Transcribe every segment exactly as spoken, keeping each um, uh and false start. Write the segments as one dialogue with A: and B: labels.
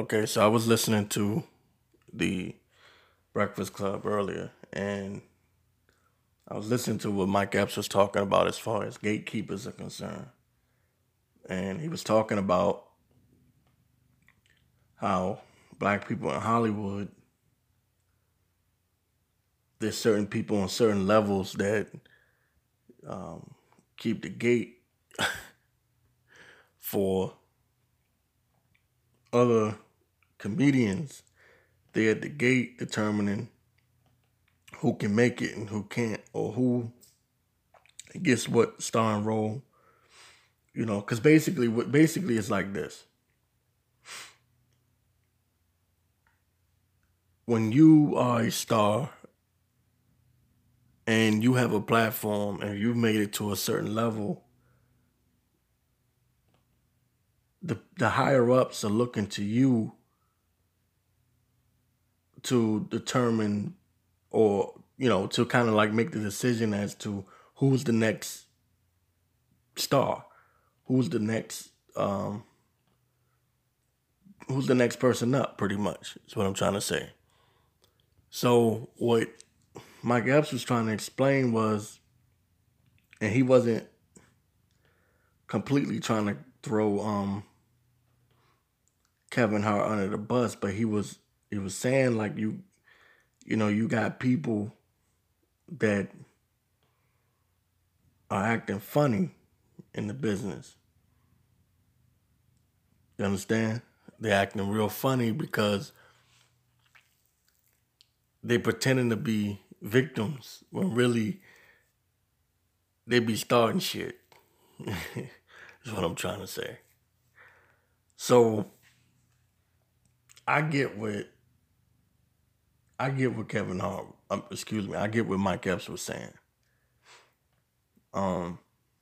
A: Okay, so I was listening to the Breakfast Club earlier, and I was listening to what Mike Epps was talking about as far as gatekeepers are concerned. And he was talking about how black people in Hollywood, there's certain people on certain levels that um, keep the gate for other comedians. They're at the gate determining who can make it and who can't, or who gets what starring role. You know, because basically, what basically it's like this: when you are a star and you have a platform and you've made it to a certain level, the the higher ups are looking to you to determine, or you know, to kind of like make the decision as to who's the next star, who's the next um who's the next person up, pretty much is what I'm trying to say. So what Mike Epps was trying to explain was, and he wasn't completely trying to throw um Kevin Hart under the bus, but he was he was saying like you you know, you got people that are acting funny in the business. You understand? They're acting real funny because they pretending to be victims when really they be starting shit. That's what I'm trying to say. So I get what I get what Kevin Hart, um, excuse me, I get what Mike Epps was saying. Um,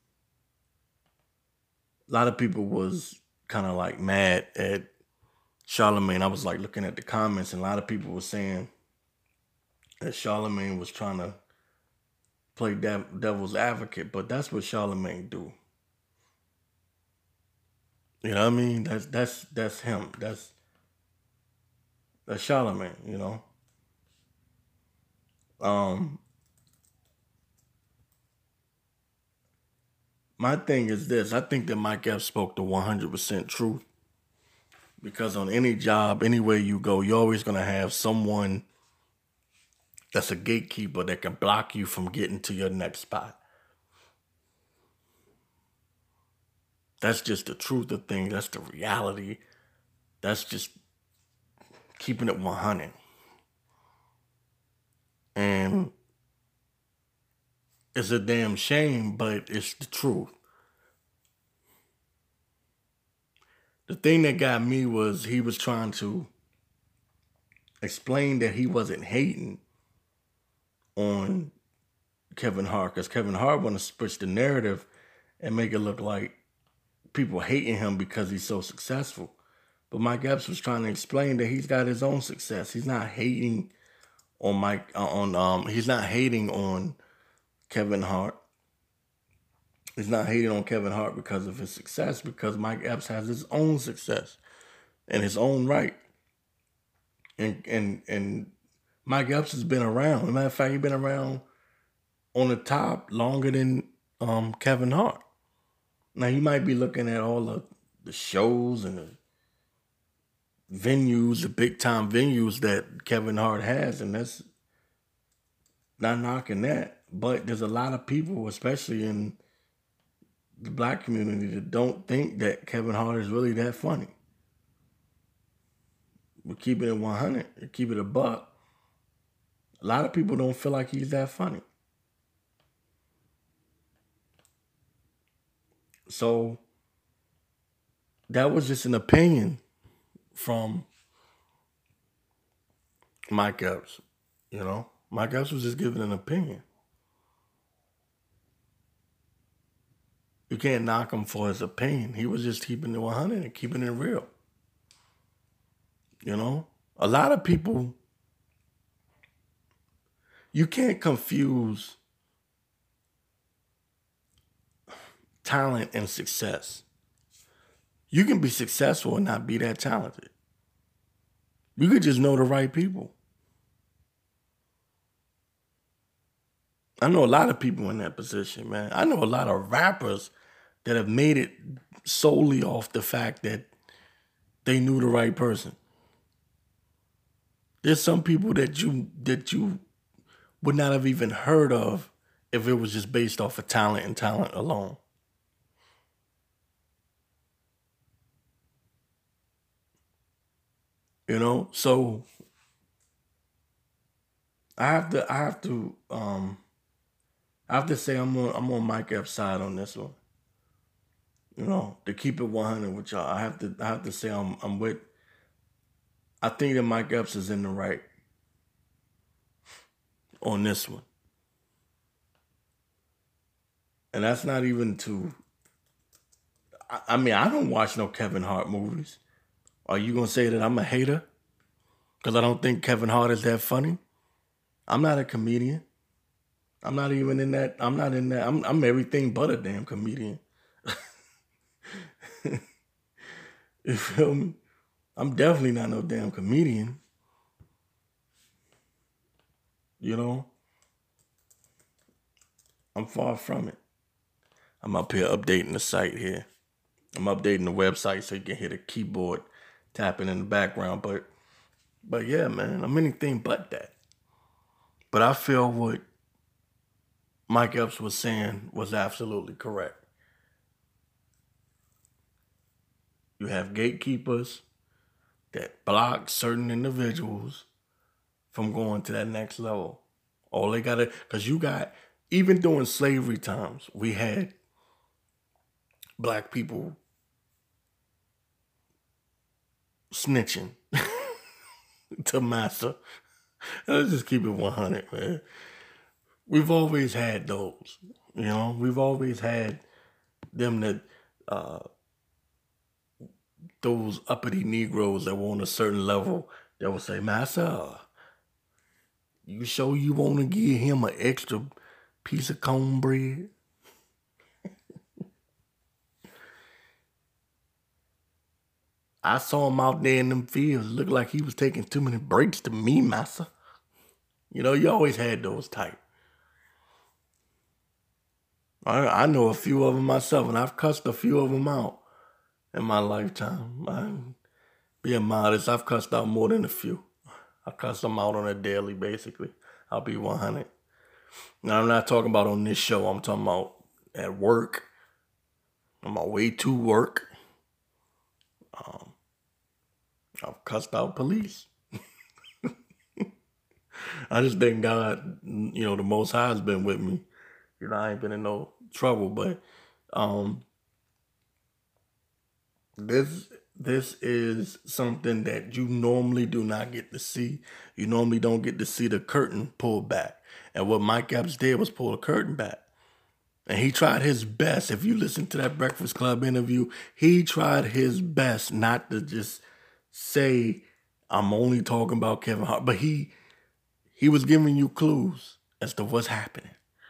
A: a lot of people was kind of like mad at Charlemagne. I was like looking at the comments, and a lot of people were saying that Charlemagne was trying to play dev- devil's advocate, but that's what Charlemagne do. You know what I mean? That's that's that's him. That's that's Charlemagne. You know. Um, my thing is this: I think that Mike Epps spoke the one hundred percent truth, because on any job, anywhere you go, you're always gonna have someone that's a gatekeeper that can block you from getting to your next spot. That's just the truth of things. That's the reality. That's just keeping it one hundred. And it's a damn shame, but it's the truth. The thing that got me was he was trying to explain that he wasn't hating on Kevin Hart, because Kevin Hart want to switch the narrative and make it look like people hating him because he's so successful. But Mike Epps was trying to explain that he's got his own success. He's not hating on Mike uh, on um he's not hating on Kevin Hart. He's not hating on Kevin Hart because of his success, because Mike Epps has his own success and his own right. And and and Mike Epps has been around. As a matter of fact, he's been around on the top longer than um, Kevin Hart. Now you might be looking at all the, the shows and the venues, the big time venues that Kevin Hart has, and that's not knocking that. But there's a lot of people, especially in the black community, that don't think that Kevin Hart is really that funny. We're keeping it one hundred, keep it a buck. A lot of people don't feel like he's that funny. So that was just an opinion from Mike Epps. You know, Mike Epps was just giving an opinion. You can't knock him for his opinion. He was just keeping it one hundred and keeping it real. You know, a lot of people, you can't confuse talent and success. You can be successful and not be that talented. You could just know the right people. I know a lot of people in that position, man. I know a lot of rappers that have made it solely off the fact that they knew the right person. There's some people that you that you would not have even heard of if it was just based off of talent and talent alone. You know, so I have to I have to um I have to say I'm on I'm on Mike Epps' side on this one. You know, to keep it one hundred with y'all, I have to I have to say I'm I'm with. I think that Mike Epps is in the right on this one, and that's not even to. I, I mean, I don't watch no Kevin Hart movies. Are you gonna say that I'm a hater because I don't think Kevin Hart is that funny? I'm not a comedian. I'm not even in that. I'm not in that. I'm I'm everything but a damn comedian. You feel me? I'm definitely not no damn comedian. You know? I'm far from it. I'm up here updating the site here. I'm updating the website so you can hear the keyboard tapping in the background. But but yeah, man, I'm anything but that. But I feel what Mike Epps was saying was absolutely correct. You have gatekeepers that block certain individuals from going to that next level. All they got to, because you got, even during slavery times, we had black people snitching to massa. Let's just keep it one hundred, man. We've always had those, you know. We've always had them that, uh, those uppity Negroes that were on a certain level that would say, Massa, you sure you want to give him an extra piece of cornbread? I saw him out there in them fields. Looked like he was taking too many breaks to me, massa. You know, you always had those type. I, I know a few of them myself, and I've cussed a few of them out in my lifetime. I'm being modest, I've cussed out more than a few. I cuss them out on a daily, basically. I'll be one hundred. Now, I'm not talking about on this show. I'm talking about at work. On my way to work. Um, I've cussed out police. I just thank God, you know, the Most High has been with me. You know, I ain't been in no trouble, but um, this this is something that you normally do not get to see. You normally don't get to see the curtain pulled back. And what Mike Epps did was pull the curtain back. And he tried his best. If you listen to that Breakfast Club interview, he tried his best not to just say, I'm only talking about Kevin Hart. But he he was giving you clues as to what's happening.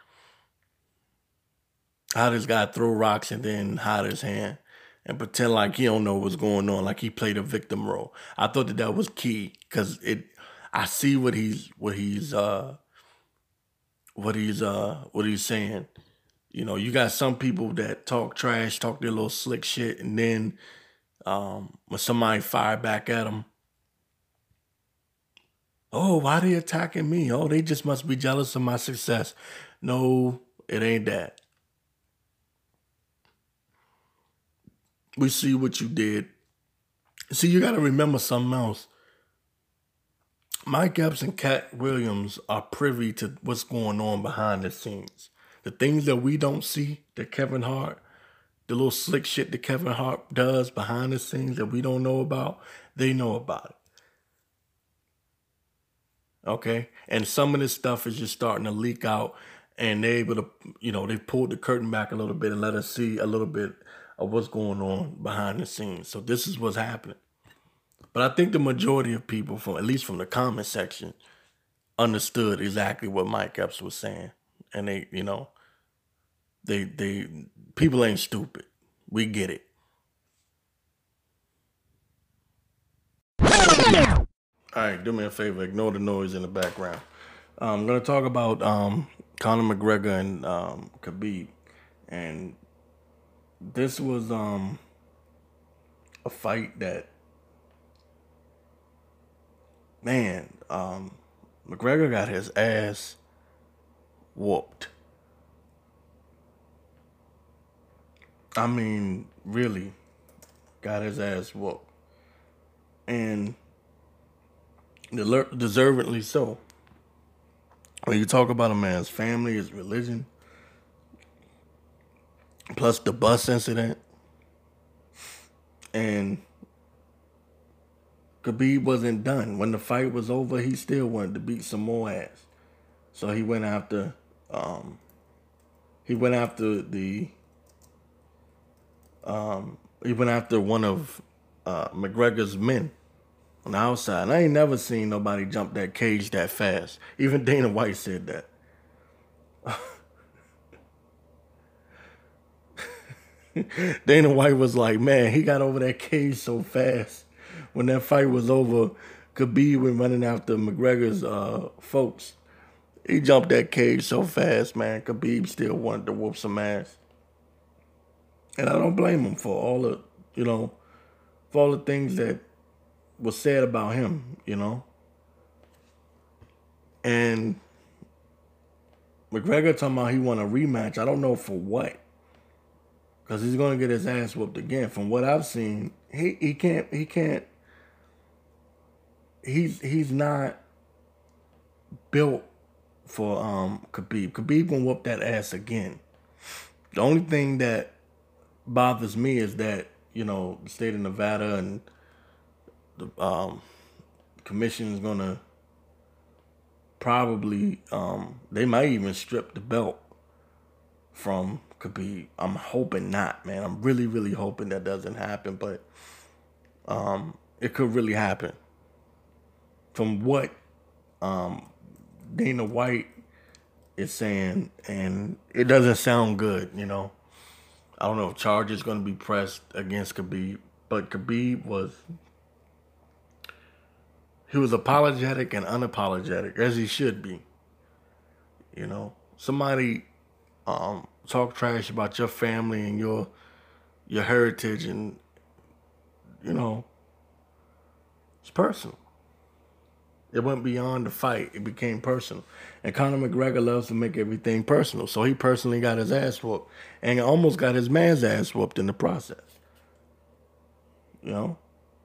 A: How this guy throw rocks and then hide his hand and pretend like he don't know what's going on, like he played a victim role. I thought that that was key because it. I see what he's what he's uh what he's uh what he's saying. You know, you got some people that talk trash, talk their little slick shit, and then um, when somebody fire back at them, oh, why they attacking me? Oh, they just must be jealous of my success. No, it ain't that. We see what you did. See, you got to remember something else. Mike Epps and Cat Williams are privy to what's going on behind the scenes. The things that we don't see, that Kevin Hart, the little slick shit that Kevin Hart does behind the scenes that we don't know about, they know about it. Okay? And some of this stuff is just starting to leak out, and they're able to, you know, they pulled the curtain back a little bit and let us see a little bit of what's going on behind the scenes. So this is what's happening. But I think the majority of people, from at least from the comment section, understood exactly what Mike Epps was saying. And they, you know, they, they, people ain't stupid. We get it. All right, do me a favor. Ignore the noise in the background. Um, I'm going to talk about um, Conor McGregor and um, Khabib. And this was um, a fight that, man, um, McGregor got his ass whooped. I mean, really got his ass whooped. And deservedly so. When you talk about a man's family, his religion, plus the bus incident, and Khabib wasn't done. When the fight was over, he still wanted to beat some more ass. So he went after, um, he went after the, um, he went after one of uh, McGregor's men on the outside. And I ain't never seen nobody jump that cage that fast. Even Dana White said that. Dana White was like, man, he got over that cage so fast. When that fight was over, Khabib went running after McGregor's uh, folks. He jumped that cage so fast, man. Khabib still wanted to whoop some ass. And I don't blame him for all the, you know, for all the things that was said about him, you know. And McGregor talking about he want a rematch. I don't know for what. Because he's going to get his ass whooped again. From what I've seen, he, he can't, he can't, he's, he's not built for um, Khabib. Khabib gonna whoop that ass again. The only thing that bothers me is that, you know, the state of Nevada and the um, commission is gonna probably, um, they might even strip the belt from Khabib. I'm hoping not, man. I'm really, really hoping that doesn't happen, but um, it could really happen. From what um, Dana White is saying, and it doesn't sound good, you know. I don't know if charges going to be pressed against Khabib, but Khabib was, he was apologetic and unapologetic, as he should be. You know, somebody um, talk trash about your family and your your heritage, and, you know, it's personal. It went beyond the fight. It became personal. And Conor McGregor loves to make everything personal. So he personally got his ass whooped. And almost got his man's ass whooped in the process. You know?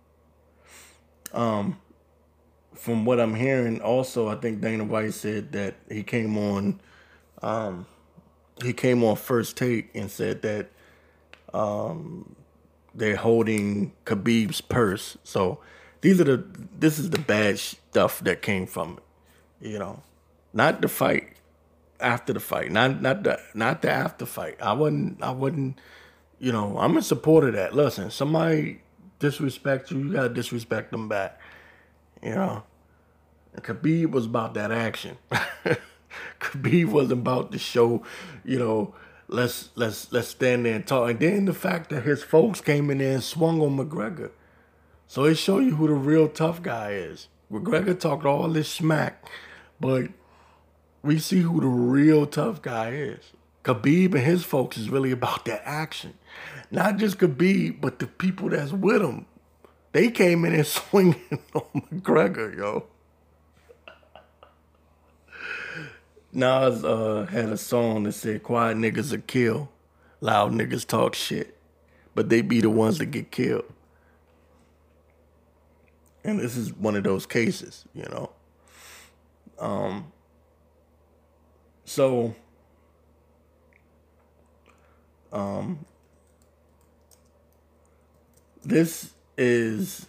A: Um, from what I'm hearing, also, I think Dana White said that he came on, um, he came on First Take and said that um, they're holding Khabib's purse. So these are the, this is the bad stuff that came from it, you know, not the fight, after the fight, not not the not the after fight. I wouldn't, I wouldn't, you know, I'm in support of that. Listen, somebody disrespect you, you gotta disrespect them back, you know. And Khabib was about that action. Khabib wasn't about to show, you know, let's let's let's stand there and talk. And then the fact that his folks came in there and swung on McGregor. So it show you who the real tough guy is. McGregor talked all this smack, but we see who the real tough guy is. Khabib and his folks is really about that action. Not just Khabib, but the people that's with him. They came in and swinging on McGregor, yo. Nas uh, had a song that said, quiet niggas are kill, loud niggas talk shit, but they be the ones that get killed. And this is one of those cases, you know. Um, so, um, this is,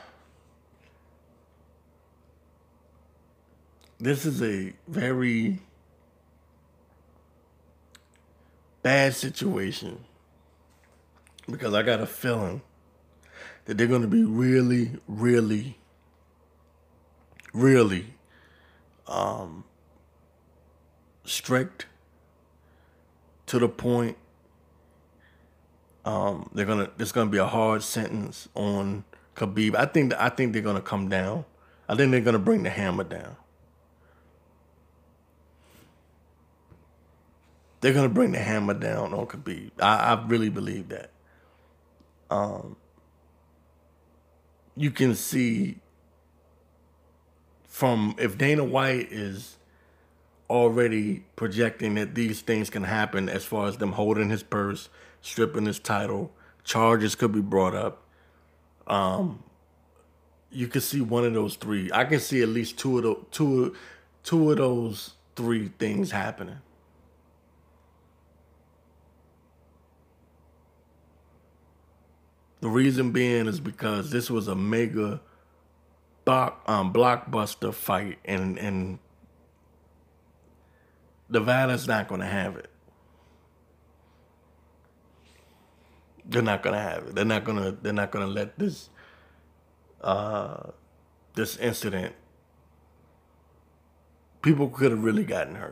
A: this is a very bad situation, because I got a feeling that they're going to be really, really, really um, strict to the point. Um, they're gonna. There's gonna be a hard sentence on Khabib. I think. I think they're gonna come down. I think they're going to bring the hammer down. They're going to bring the hammer down on Khabib. I, I really believe that. Um, you can see from if Dana White is already projecting that these things can happen as far as them holding his purse, stripping his title, charges could be brought up. Um, you can see one of those three. I can see at least two of the two, two of those three things happening. The reason being is because this was a mega block, um, blockbuster fight, and and Nevada's not going to have it. They're not going to have it. They're not going to. They're not going to let this uh, this incident. People could have really gotten hurt.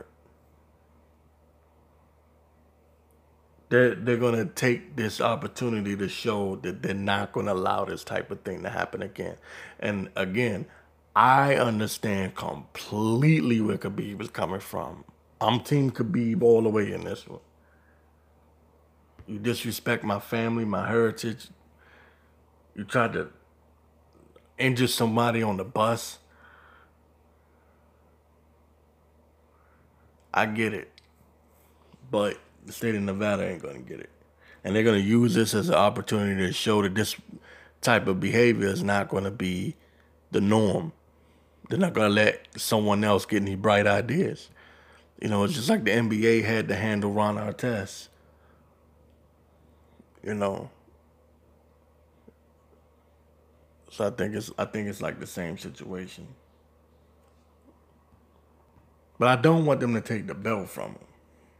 A: They're, they're going to take this opportunity to show that they're not going to allow this type of thing to happen again. And again, I understand completely where Khabib is coming from. I'm Team Khabib all the way in this one. You disrespect my family, my heritage. You tried to injure somebody on the bus. I get it. But the state of Nevada ain't going to get it. And they're going to use this as an opportunity to show that this type of behavior is not going to be the norm. They're not going to let someone else get any bright ideas. You know, it's just like the N B A had to handle Ron Artest. You know. So I think it's I think it's like the same situation. But I don't want them to take the belt from him.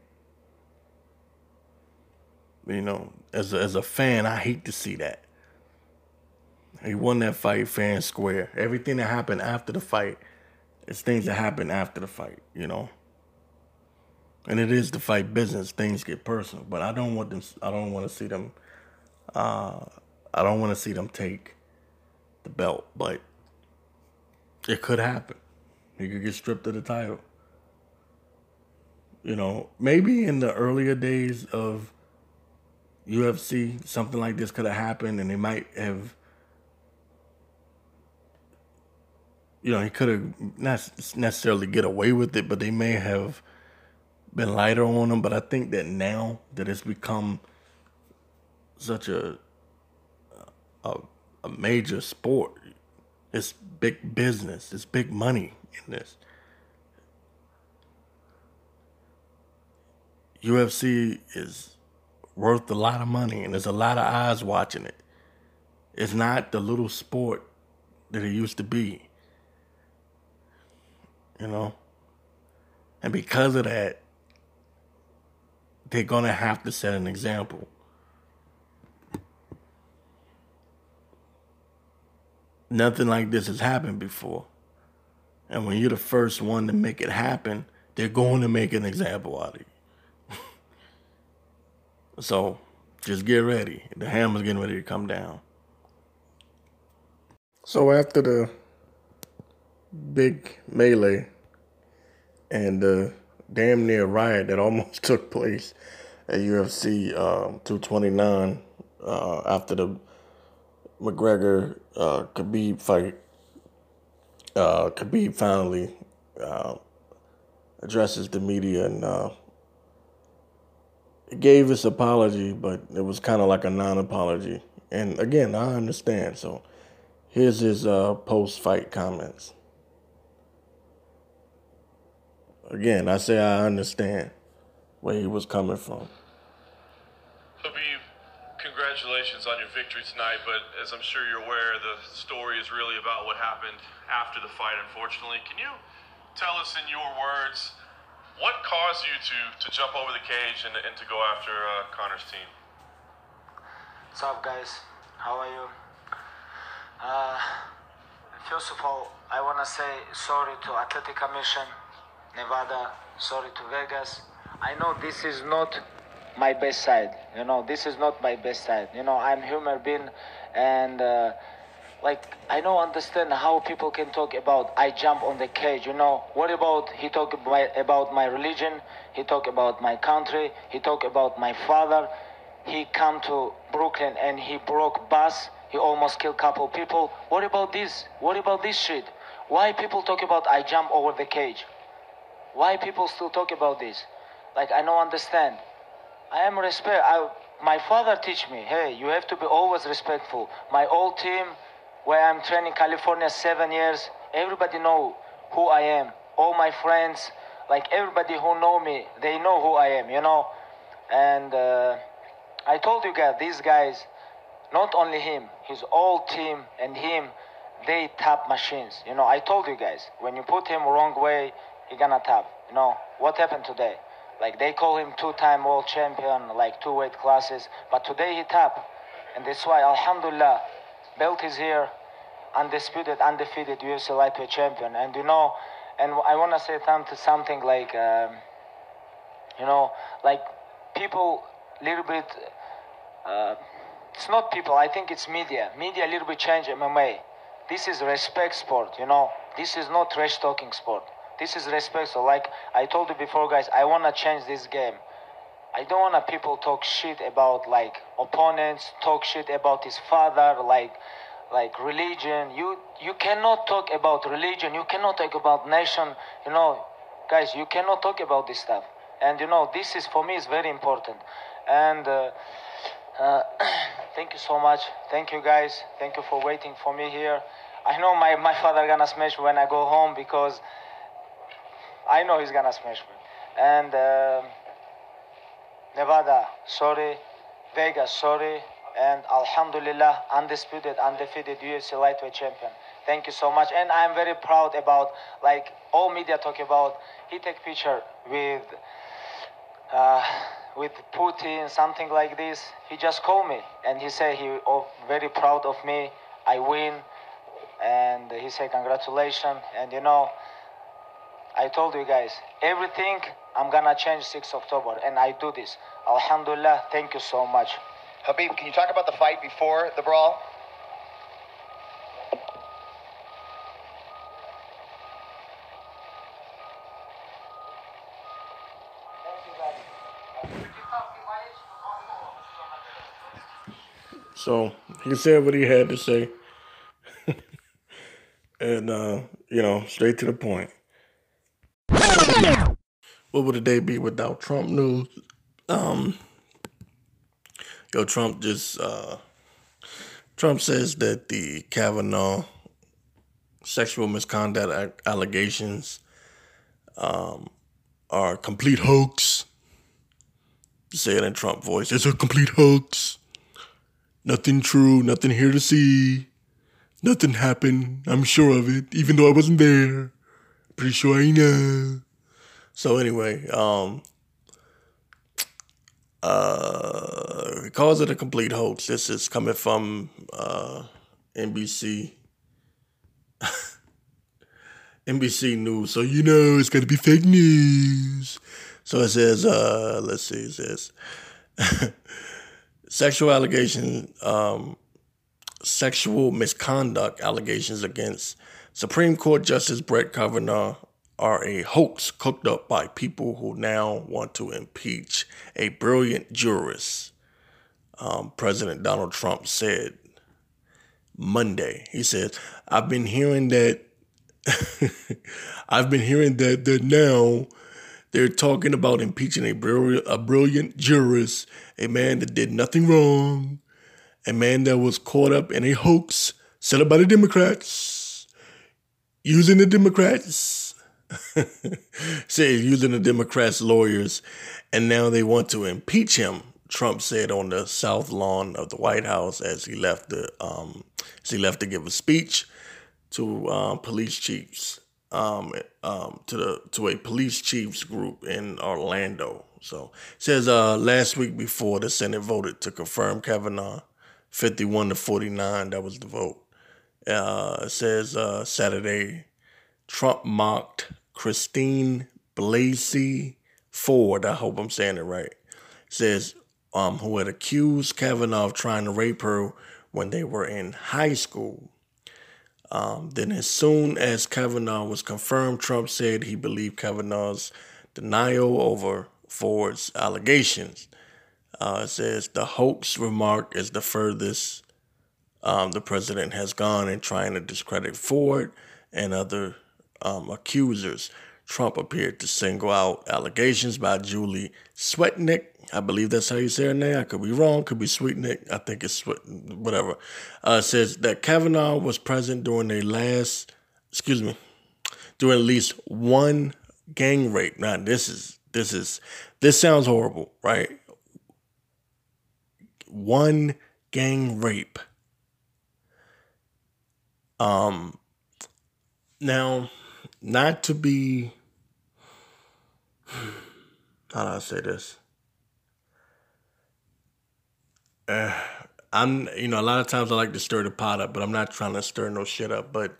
A: You know, as a, as a fan, I hate to see that. He won that fight fair and square. Everything that happened after the fight is things that happen after the fight, you know. And it is the fight business. Things get personal, but I don't want them. I don't want to see them. Uh, I don't want to see them take the belt, but it could happen. He could get stripped of the title. You know, maybe in the earlier days of U F C, something like this could have happened, and they might have, you know, he could have not necessarily get away with it, but they may have been lighter on him. But I think that now that it's become such a a, a major sport, it's big business, it's big money in this. U F C is worth a lot of money, and there's a lot of eyes watching it. It's not the little sport that it used to be, you know? And because of that, they're going to have to set an example. Nothing like this has happened before. And when you're the first one to make it happen, they're going to make an example out of you. So, just get ready. The hammer's getting ready to come down. So after the big melee and the damn near riot that almost took place at U F C um, two twenty-nine uh, after the McGregor uh, Khabib fight, uh, Khabib finally uh, addresses the media and uh, gave his apology, but it was kind of like a non-apology. And again, I understand. So here's his uh, post-fight comments. Again, I say I understand where he was coming from.
B: Khabib, congratulations on your victory tonight, but as I'm sure you're aware, the story is really about what happened after the fight, unfortunately. Can you tell us in your words what caused you to, to jump over the cage and, and to go after uh, Conor's team?
C: What's up, guys? How are you? Uh, first of all, I want to say sorry to Athletic Commission, Nevada, sorry to Vegas. I know this is not my best side. You know, this is not my best side. You know, I'm human being, and uh, Like, I don't understand how people can talk about I jump on the cage, you know. What about he talk about, about my religion, he talk about my country, he talk about my father. He come to Brooklyn and he broke bus, he almost killed couple people. What about this? What about this shit? Why people talk about I jump over the cage? Why people still talk about this? Like, I don't understand. I am respect. I, my father teach me, hey, you have to be always respectful. My old team, where I'm training California seven years, everybody know who I am. All my friends, like everybody who know me, they know who I am, you know. And uh, I told you guys, these guys, not only him, his whole team and him, they tap machines. You know, I told you guys, when you put him wrong way, he gonna tap. You know, what happened today? Like, they call him two-time world champion, like two weight classes, but today he tap. And that's why, alhamdulillah, belt is here, undisputed, undefeated U F C lightweight champion. And you know, and I wanna say something like, um, you know, like people little bit, uh, it's not people, I think it's media. Media a little bit change M M A. This is respect sport, you know. This is not trash talking sport. This is respect. So like I told you before, guys, I want to change this game. I don't want to people talk shit about like opponents, talk shit about his father, like like religion. You you cannot talk about religion. You cannot talk about nation. You know, guys, you cannot talk about this stuff. And you know, this is for me is very important. And uh, uh, thank you so much. Thank you, guys. Thank you for waiting for me here. I know my my father gonna smash me when I go home because I know he's gonna smash me. And uh, Nevada, sorry. Vegas, sorry. And alhamdulillah, undisputed, undefeated U F C lightweight champion. Thank you so much. And I'm very proud about, like, all media talk about, he take picture with, uh, with Putin, something like this. He just called me and he said he oh, very proud of me. I win. And he said congratulations. And you know, I told you guys, everything I'm gonna change sixth of October, and I do this. Alhamdulillah, thank you so much.
D: Khabib, can you talk about the fight before the brawl?
A: So he said what he had to say. And, uh, you know, straight to the point. What would a day be without Trump news? Um, yo, Trump just, uh, Trump says that the Kavanaugh sexual misconduct allegations um, are a complete hoax. Say it in Trump voice. It's a complete hoax. Nothing true, nothing here to see. Nothing happened. I'm sure of it, even though I wasn't there. Pretty sure I know. So anyway, um, uh, he calls it a complete hoax. This is coming from uh, N B C. N B C News. So you know it's going to be fake news. So it says, uh, let's see, it says, sexual allegation, um, sexual misconduct allegations against Supreme Court Justice Brett Kavanaugh are a hoax cooked up by people who now want to impeach a brilliant jurist, um, President Donald Trump said Monday. He said, I've been hearing that, I've been hearing that, that now they're talking about impeaching a brilliant, a brilliant jurist, a man that did nothing wrong, a man that was caught up in a hoax set up by the Democrats, using the Democrats, say using the Democrats' lawyers, and now they want to impeach him, Trump said on the South Lawn of the White House as he left the um, as he left to give a speech to um, police chiefs, um, um, to the to a police chiefs group in Orlando. So it says uh, last week before the Senate voted to confirm Kavanaugh, fifty-one to forty-nine, that was the vote. Uh, it says uh, Saturday, Trump mocked Christine Blasey Ford, I hope I'm saying it right, it says, um, who had accused Kavanaugh of trying to rape her when they were in high school. Um, then as soon as Kavanaugh was confirmed, Trump said he believed Kavanaugh's denial over Ford's allegations. Uh, it says the hoax remark is the furthest um, the president has gone in trying to discredit Ford and other um, accusers. Trump appeared to single out allegations by Julie Swetnick. I believe that's how you say her name. I could be wrong. Could be Sweetnick. I think it's Sweet, whatever. Uh, it says that Kavanaugh was present during a last, excuse me, during at least one gang rape. Now, this is, this is, this sounds horrible, right? One gang rape. Um, now, not to be, how do I say this? Uh, I'm, you know, a lot of times I like to stir the pot up, but I'm not trying to stir no shit up. But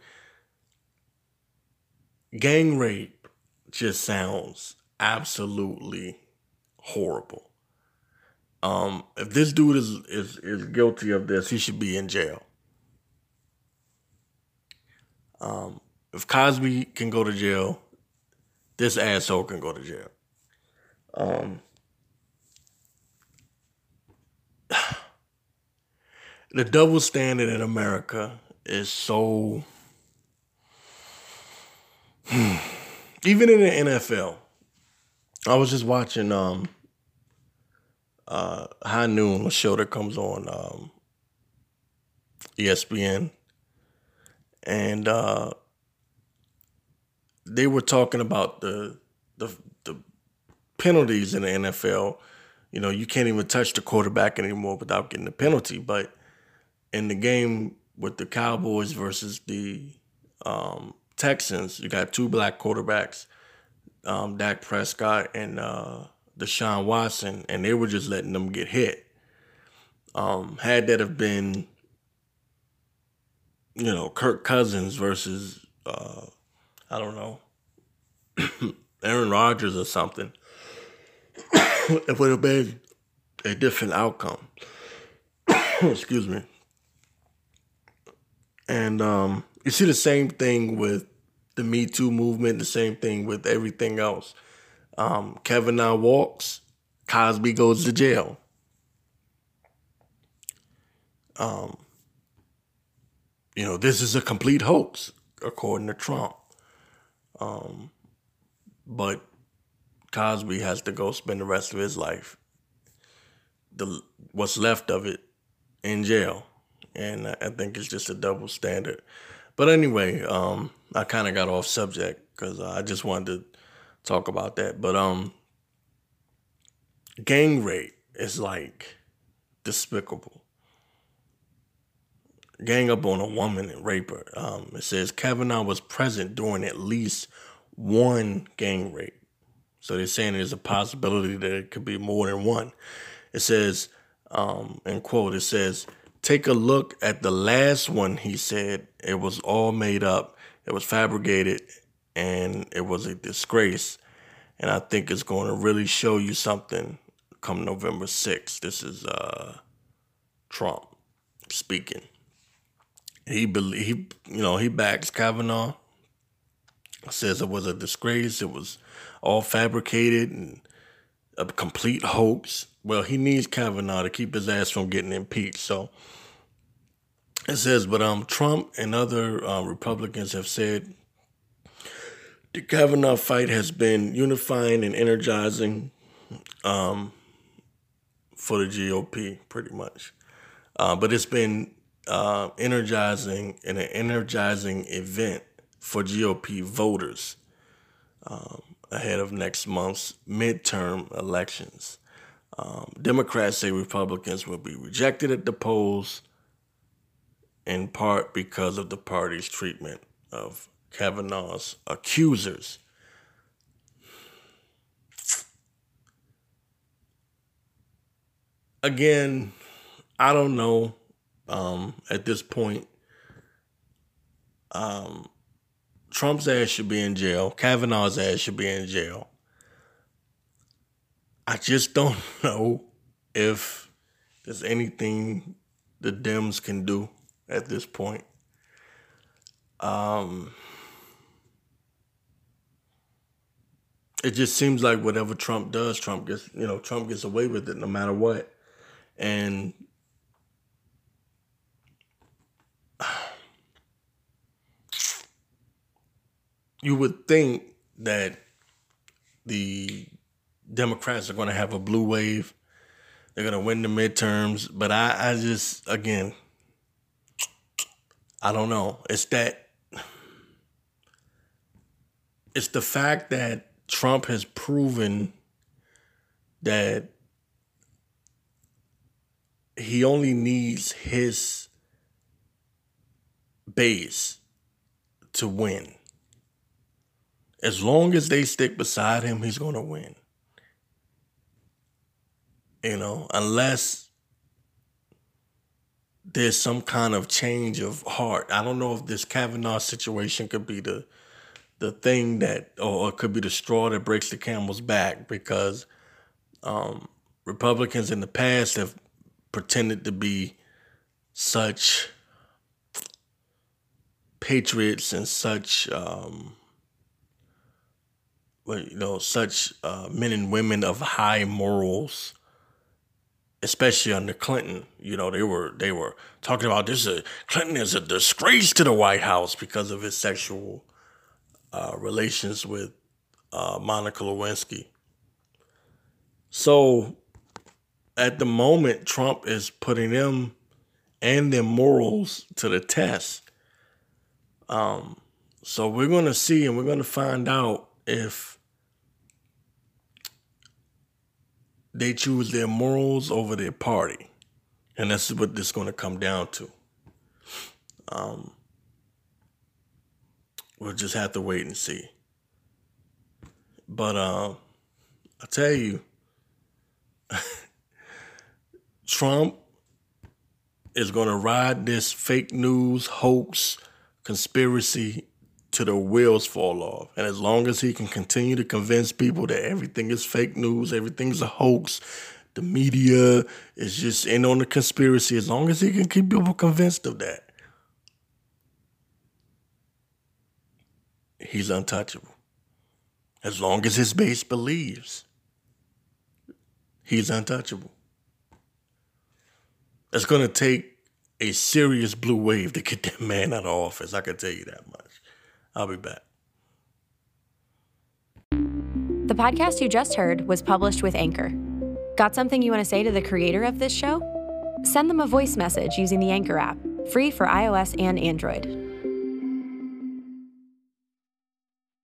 A: gang rape just sounds absolutely horrible. Um, if this dude is, is, is guilty of this, he should be in jail. Um, if Cosby can go to jail, this asshole can go to jail. Um, the double standard in America is so... Even in the N F L, I was just watching um, uh, High Noon, a show that comes on um, E S P N, and uh, they were talking about the, the the penalties in the N F L. You know, you can't even touch the quarterback anymore without getting a penalty. But in the game with the Cowboys versus the um, Texans, you got two black quarterbacks, um, Dak Prescott and uh, Deshaun Watson, and they were just letting them get hit. Um, had that have been, you know, Kirk Cousins versus, uh, I don't know, Aaron Rodgers or something, it would have been a different outcome. Excuse me. And um, you see the same thing with the Me Too movement, the same thing with everything else. Um, Kavanaugh walks, Cosby goes to jail. Um, you know, this is a complete hoax, according to Trump. Um, but Cosby has to go spend the rest of his life, the what's left of it, in jail. And I think it's just a double standard. But anyway, um, I kind of got off subject because I just wanted to talk about that. But um, gang rape is like despicable. Gang up on a woman and rape her. Um, it says Kavanaugh was present during at least one gang rape. So they're saying there's a possibility that it could be more than one. It says, um, in quote, it says, "Take a look at the last one," he said. "It was all made up. It was fabricated, and it was a disgrace. And I think it's going to really show you something come November sixth. This is uh, Trump speaking. He, believe, he, you know, he backs Kavanaugh. Says it was a disgrace. It was all fabricated and a complete hoax. Well, he needs Kavanaugh to keep his ass from getting impeached. So it says, but um, Trump and other uh, Republicans have said the Kavanaugh fight has been unifying and energizing um, for the G O P, pretty much. Uh, but it's been uh, energizing and an energizing event for G O P voters um, ahead of next month's midterm elections. Um, Democrats say Republicans will be rejected at the polls in part because of the party's treatment of Kavanaugh's accusers. Again, I don't know um, at this point. Um, Trump's ass should be in jail. Kavanaugh's ass should be in jail. I just don't know if there's anything the Dems can do at this point. Um, it just seems like whatever Trump does, Trump gets, you know, Trump gets away with it no matter what. And you would think that the Democrats are going to have a blue wave. They're going to win the midterms. But I, I just, again, I don't know. It's that, it's the fact that Trump has proven that he only needs his base to win. As long as they stick beside him, he's going to win. You know, unless there's some kind of change of heart. I don't know if this Kavanaugh situation could be the the thing that, or it could be the straw that breaks the camel's back, because um, Republicans in the past have pretended to be such patriots and such, um, you know, such uh, men and women of high morals. Especially under Clinton, you know, they were they were talking about this. Uh, Clinton is a disgrace to the White House because of his sexual uh, relations with uh, Monica Lewinsky. So, at the moment, Trump is putting them and their morals to the test. Um, so we're going to see, and we're going to find out if they choose their morals over their party. And that's what this is going to come down to. Um, we'll just have to wait and see. But uh, I tell you, Trump is going to ride this fake news, hoax, conspiracy to the wheels fall off. And as long as he can continue to convince people that everything is fake news, everything's a hoax, the media is just in on the conspiracy, as long as he can keep people convinced of that, he's untouchable. As long as his base believes, he's untouchable. It's going to take a serious blue wave to get that man out of office. I can tell you that much. I'll be back.
E: The podcast you just heard was published with Anchor. Got something you want to say to the creator of this show? Send them a voice message using the Anchor app, free for iOS and Android.